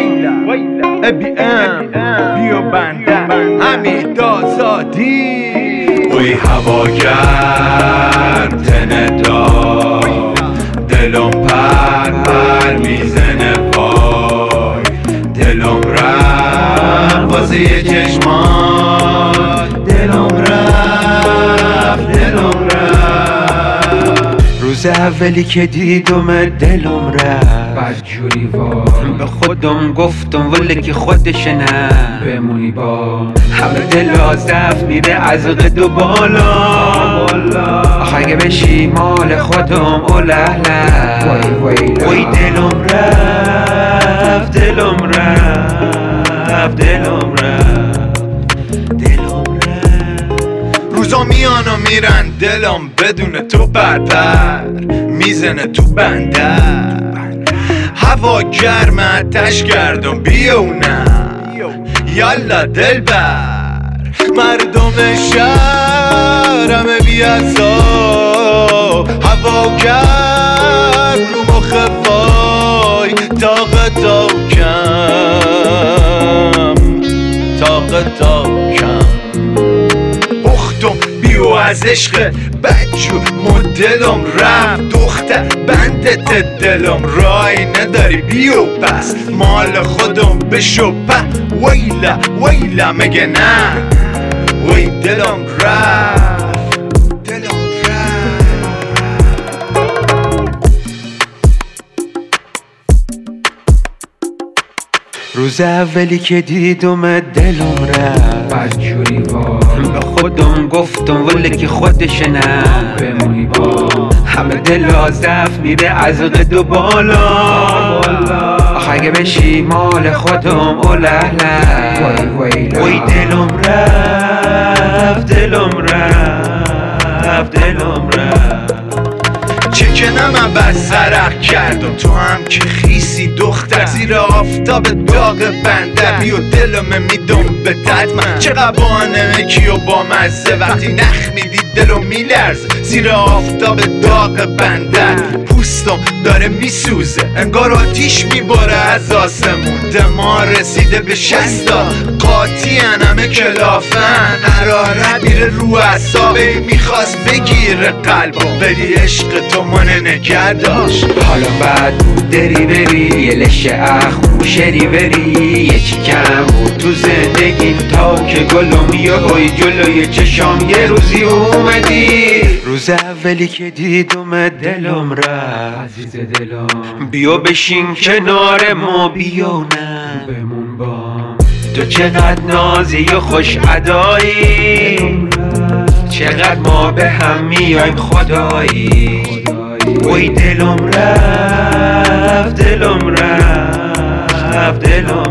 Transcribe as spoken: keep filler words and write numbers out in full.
ابی ام بیو بندم حمید آزادی وی هوا گرم تن دار دلم پر پر میزنه وای دلم رفت واسه یه چشمان دلم رفت دلم رفت روز اولی که دیدم دلم رفت بدجوری وای به خودم گفتم ولی که خودش نه بمونی با همه دل آزف میره از قد و بالا آخه اگه بشی مال خودم اولهله وای وای وای دلم رفت دلم رفت دلم رفت دلم رفت روزا میان و میرن دلم بدون تو پرپر میزنه تو بندر هوا گرم آتش کردم بیونم یالا دل بر مردم شهرم بیازا هوا گرم رو مخ وای طاقه تا کم طاقه تا کم اختم بیو از عشق بدجور مدلم رفت دختر بندت دلم رای نداری بیو پس مال خودم بشو په ویلا ویلا مگه نه وی دلم رفت دلم رفت روز اولی که دیدم دلم رفت بدجوری وای به خودم گفتم ولی که خودش نه بمونی با همه دل آزف میره از قد و بالا آخه اگه بشی مال خودم اولهله وای وای وای دلم رفت دلم رفت دلم رفت چکنم بس سرق کردم تو هم که خیسی دختر زیر آفتاب داغ بندر بیو دلم میدم به تدمن چقدر بانمه کیو با مزه وقتی نخ میدی دلو میلرزه زیر آفتاب داغ بندر پوستم داره میسوزه انگار آتیش میباره از آسمون دمار رسیده به شستا قاطی همه کلافن حرارت میره رو اعصابه میخواست بگیره قلبم ولی عشق تو منه نگرداش حالا بعد بود دری بری یه لشه اخ شری بری یه چی کم بود تو زندگی تا که گلم یه های جلوی چشام یه روزی اومدی روز اولی که دیدم دلم رفت عزیز دلم بیا بشین کنار ما بیا نه بمون با تو چقدر نازی و خوش ادایی چقدر ما به هم میایم خدایی وای دلم رفت دلم رفت دلم